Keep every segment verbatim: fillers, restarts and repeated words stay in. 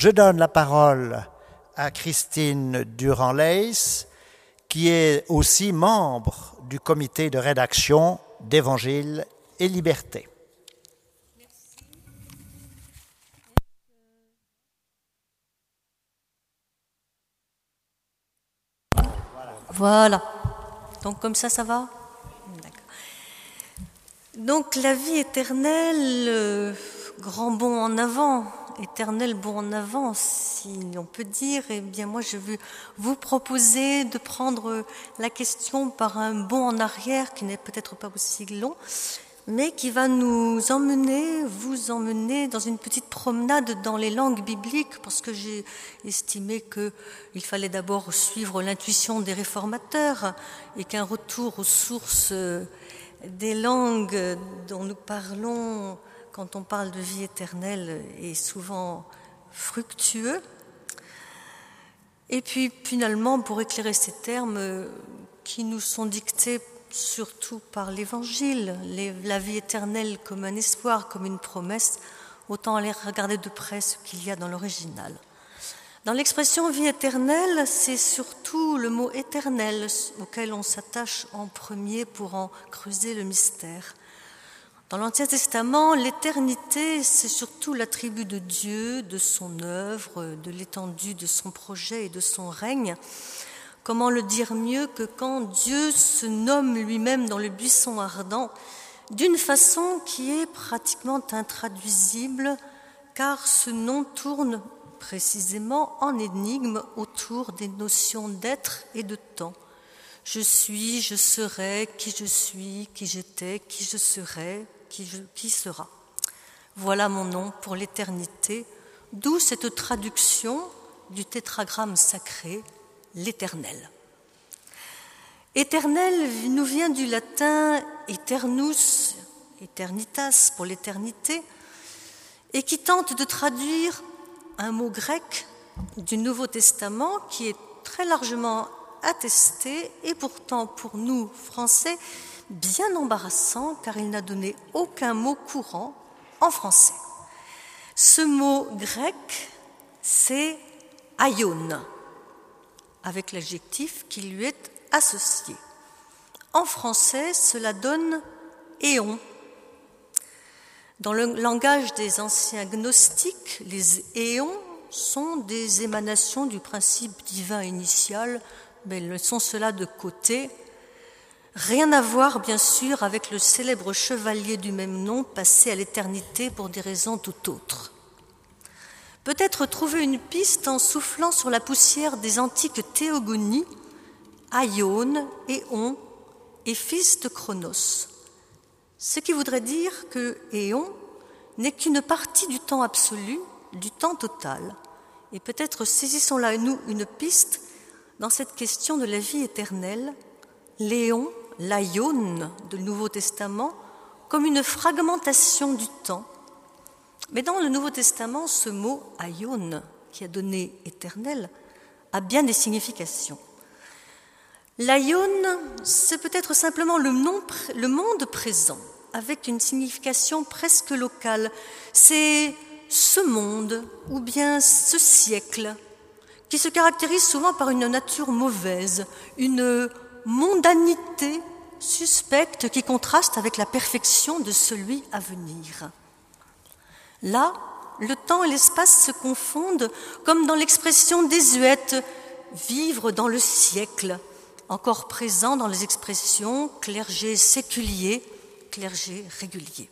Je donne la parole à Christine Durand-Leys, qui est aussi membre du comité de rédaction d'Évangile et Liberté. Voilà. Donc comme ça, ça va ? D'accord. Donc la vie éternelle, euh, grand bond en avant, éternel bond en avant, si on peut dire, eh bien moi je veux vous proposer de prendre la question par un bond en arrière qui n'est peut-être pas aussi long, mais qui va nous emmener, vous emmener dans une petite promenade dans les langues bibliques, parce que j'ai estimé qu'il fallait d'abord suivre l'intuition des réformateurs et qu'un retour aux sources des langues dont nous parlons quand on parle de vie éternelle est souvent fructueux. Et puis finalement, pour éclairer ces termes qui nous sont dictés surtout par l'Évangile, les, la vie éternelle comme un espoir, comme une promesse, autant aller regarder de près ce qu'il y a dans l'original. Dans l'expression vie éternelle, c'est surtout le mot éternel auquel on s'attache en premier pour en creuser le mystère. Dans l'Ancien Testament, l'éternité, c'est surtout l'attribut de Dieu, de son œuvre, de l'étendue de son projet et de son règne. Comment le dire mieux que quand Dieu se nomme lui-même dans le buisson ardent d'une façon qui est pratiquement intraduisible, car ce nom tourne précisément en énigme autour des notions d'être et de temps. Je suis, je serai, qui je suis, qui j'étais, qui je serai, qui, je, qui sera. Voilà mon nom pour l'éternité, d'où cette traduction du tétragramme sacré, l'éternel. Éternel nous vient du latin eternus, eternitas pour l'éternité, et qui tente de traduire un mot grec du Nouveau Testament qui est très largement attesté et pourtant pour nous, Français, bien embarrassant car il n'a donné aucun mot courant en français. Ce mot grec, c'est aion, avec l'adjectif qui lui est associé. En français, cela donne éon. Dans le langage des anciens gnostiques, les éons sont des émanations du principe divin initial, mais laissons cela de côté. Rien à voir, bien sûr, avec le célèbre chevalier du même nom passé à l'éternité pour des raisons tout autres. Peut-être trouver une piste en soufflant sur la poussière des antiques théogonies, Aion, Éon et fils de Chronos. Ce qui voudrait dire que Éon n'est qu'une partie du temps absolu, du temps total. Et peut-être saisissons là nous une piste dans cette question de la vie éternelle, l'éon, l'aion du Nouveau Testament, comme une fragmentation du temps. Mais dans le Nouveau Testament, ce mot aion, qui a donné éternel, a bien des significations. L'aion, c'est peut-être simplement le, nom, le monde présent, avec une signification presque locale. C'est ce monde, ou bien ce siècle, qui se caractérise souvent par une nature mauvaise, une mondanité suspecte qui contraste avec la perfection de celui à venir. Là, le temps et l'espace se confondent, comme dans l'expression désuète « vivre dans le siècle », encore présent dans les expressions « clergé séculier », clergé régulier.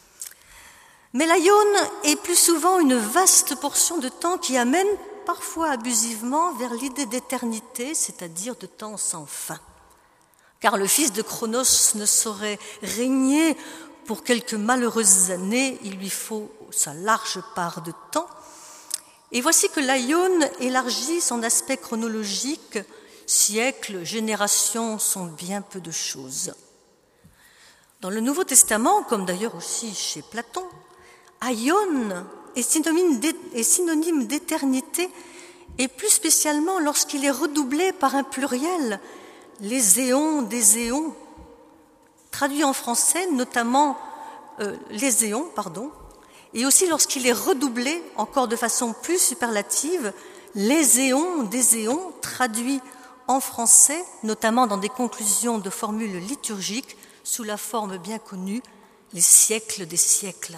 Mais l'aion est plus souvent une vaste portion de temps qui amène parfois abusivement vers l'idée d'éternité, c'est-à-dire de temps sans fin. Car le fils de Chronos ne saurait régner pour quelques malheureuses années, il lui faut sa large part de temps. Et voici que l'aion élargit son aspect chronologique. Siècles, générations sont bien peu de choses. Dans le Nouveau Testament, comme d'ailleurs aussi chez Platon, aion est synonyme d'éternité, et plus spécialement lorsqu'il est redoublé par un pluriel, les éons des éons, traduit en français notamment euh, les éons, pardon, et aussi lorsqu'il est redoublé, encore de façon plus superlative, les éons des éons, traduits en français, notamment dans des conclusions de formules liturgiques, sous la forme bien connue, les siècles des siècles.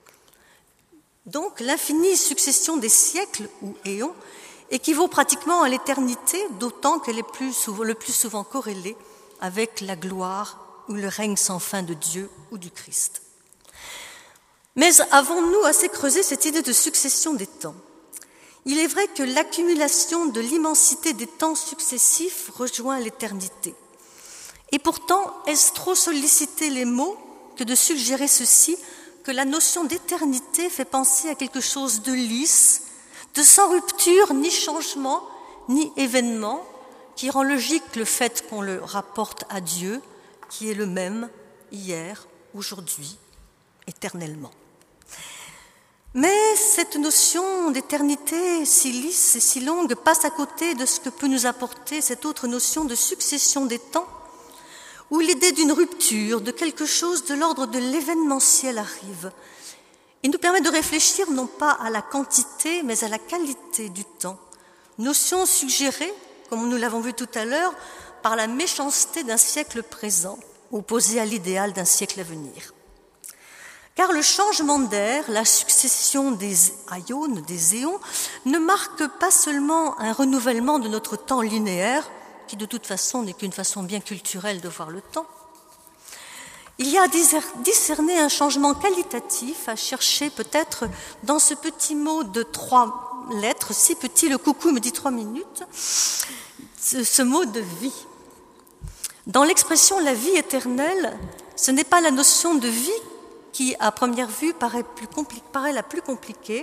Donc, l'infinie succession des siècles, ou éons, équivaut pratiquement à l'éternité, d'autant qu'elle est plus souvent, le plus souvent corrélée avec la gloire ou le règne sans fin de Dieu ou du Christ. Mais avons-nous assez creusé cette idée de succession des temps ? Il est vrai que l'accumulation de l'immensité des temps successifs rejoint l'éternité. Et pourtant, est-ce trop solliciter les mots que de suggérer ceci, que la notion d'éternité fait penser à quelque chose de lisse, de sans rupture, ni changement, ni événement, qui rend logique le fait qu'on le rapporte à Dieu, qui est le même hier, aujourd'hui, éternellement. Mais cette notion d'éternité si lisse et si longue passe à côté de ce que peut nous apporter cette autre notion de succession des temps, où l'idée d'une rupture, de quelque chose de l'ordre de l'événementiel arrive. Il nous permet de réfléchir non pas à la quantité, mais à la qualité du temps. Notion suggérée, comme nous l'avons vu tout à l'heure, par la méchanceté d'un siècle présent, opposée à l'idéal d'un siècle à venir. Car le changement d'air, la succession des aïons, des éons, ne marque pas seulement un renouvellement de notre temps linéaire, qui de toute façon n'est qu'une façon bien culturelle de voir le temps. Il y a à discerner un changement qualitatif, à chercher peut-être dans ce petit mot de trois lettres, si petit, le coucou me dit trois minutes, ce, ce mot de vie. Dans l'expression « la vie éternelle », ce n'est pas la notion de vie qui, à première vue, paraît, plus compli- paraît la plus compliquée,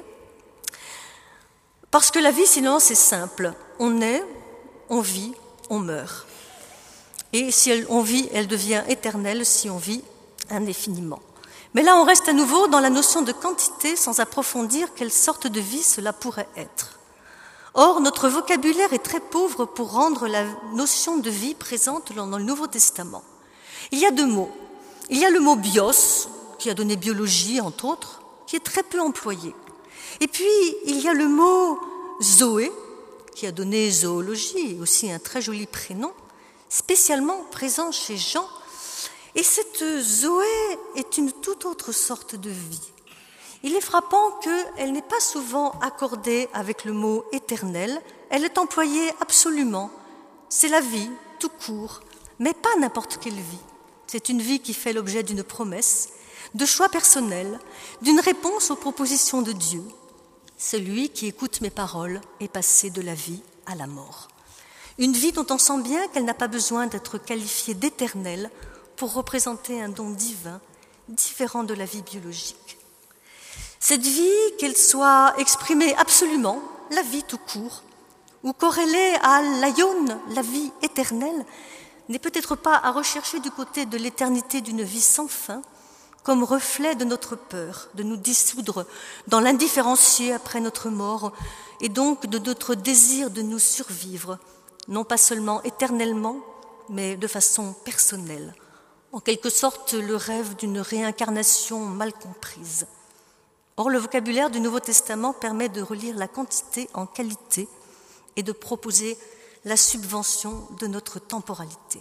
parce que la vie, sinon, c'est simple. On est, on vit, on meurt. Et si elle, on vit, elle devient éternelle si on vit indéfiniment. Mais là, on reste à nouveau dans la notion de quantité, sans approfondir quelle sorte de vie cela pourrait être. Or, notre vocabulaire est très pauvre pour rendre la notion de vie présente dans le Nouveau Testament. Il y a deux mots. Il y a le mot bios, qui a donné biologie, entre autres, qui est très peu employé. Et puis, il y a le mot zoé, qui a donné zoologie, et aussi un très joli prénom, spécialement présent chez Jean. Et cette zoé est une toute autre sorte de vie. Il est frappant qu'elle n'est pas souvent accordée avec le mot éternel, elle est employée absolument. C'est la vie, tout court, mais pas n'importe quelle vie. C'est une vie qui fait l'objet d'une promesse, de choix personnels, d'une réponse aux propositions de Dieu. Celui qui écoute mes paroles est passé de la vie à la mort. Une vie dont on sent bien qu'elle n'a pas besoin d'être qualifiée d'éternelle pour représenter un don divin, différent de la vie biologique. Cette vie, qu'elle soit exprimée absolument, la vie tout court, ou corrélée à l'aion, la vie éternelle, n'est peut-être pas à rechercher du côté de l'éternité d'une vie sans fin, comme reflet de notre peur, de nous dissoudre dans l'indifférencié après notre mort, et donc de notre désir de nous survivre, non pas seulement éternellement, mais de façon personnelle, en quelque sorte le rêve d'une réincarnation mal comprise. Or, le vocabulaire du Nouveau Testament permet de relire la quantité en qualité et de proposer la subvention de notre temporalité.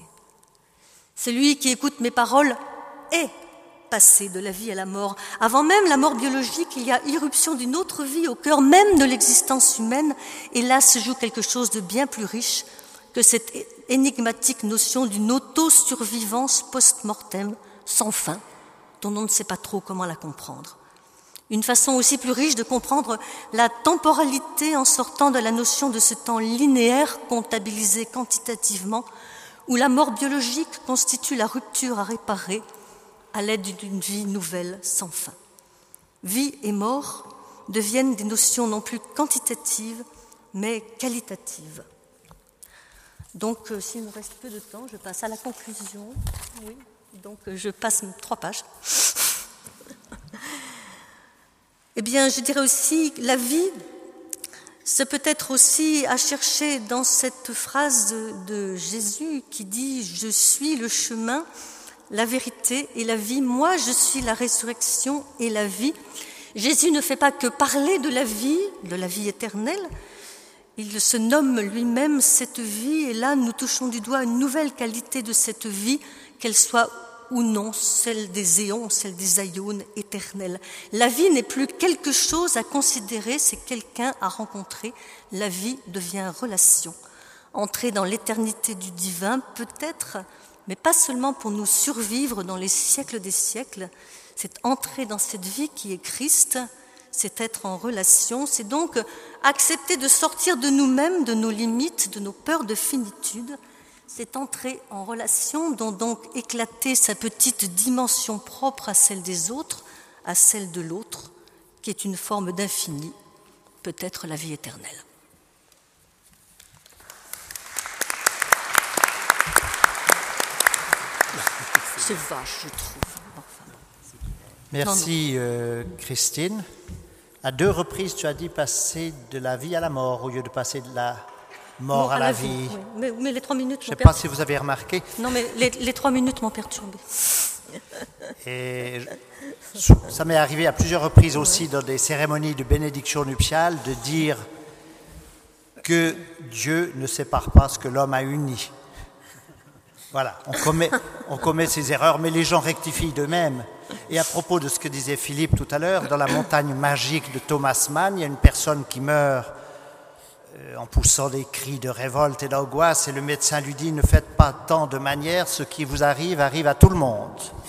Celui qui écoute mes paroles est passé de la vie à la mort. Avant même la mort biologique, il y a irruption d'une autre vie au cœur même de l'existence humaine, et là se joue quelque chose de bien plus riche que cette énigmatique notion d'une auto-survivance post-mortem sans fin, dont on ne sait pas trop comment la comprendre. Une façon aussi plus riche de comprendre la temporalité en sortant de la notion de ce temps linéaire comptabilisé quantitativement, où la mort biologique constitue la rupture à réparer à l'aide d'une vie nouvelle sans fin. Vie et mort deviennent des notions non plus quantitatives, mais qualitatives. Donc, euh, s'il me reste peu de temps, je passe à la conclusion. Oui, donc euh, je passe trois pages. Eh bien, je dirais aussi, la vie, c'est peut-être aussi à chercher dans cette phrase de, de Jésus qui dit « Je suis le chemin, la vérité et la vie. Moi, je suis la résurrection et la vie. Jésus ne fait pas que parler de la vie, de la vie éternelle, il se nomme lui-même cette vie, et là nous touchons du doigt une nouvelle qualité de cette vie, qu'elle soit ou non celle des éons, celle des aïons éternels. La vie n'est plus quelque chose à considérer, c'est quelqu'un à rencontrer. La vie devient relation. Entrer dans l'éternité du divin peut-être, mais pas seulement pour nous survivre dans les siècles des siècles, c'est entrer dans cette vie qui est Christ, c'est être en relation, c'est donc accepter de sortir de nous-mêmes, de nos limites, de nos peurs de finitude, c'est entrer en relation, dont donc éclater sa petite dimension propre à celle des autres, à celle de l'autre, qui est une forme d'infini, peut-être la vie éternelle. C'est vache, je trouve. Enfin, Merci, euh, Christine. À deux reprises, tu as dit passer de la vie à la mort au lieu de passer de la mort à, à la, la vie. vie. Oui. Mais, mais les trois minutes. Je ne sais pas si vous avez remarqué. Non, mais les, les trois minutes m'ont perturbé. Et ça m'est arrivé à plusieurs reprises aussi dans des cérémonies de bénédiction nuptiale de dire que Dieu ne sépare pas ce que l'homme a uni. Voilà, on commet, on commet ces erreurs, mais les gens rectifient d'eux-mêmes. Et à propos de ce que disait Philippe tout à l'heure, dans la montagne magique de Thomas Mann, il y a une personne qui meurt euh, en poussant des cris de révolte et d'angoisse, et le médecin lui dit « Ne faites pas tant de manières, ce qui vous arrive arrive à tout le monde ».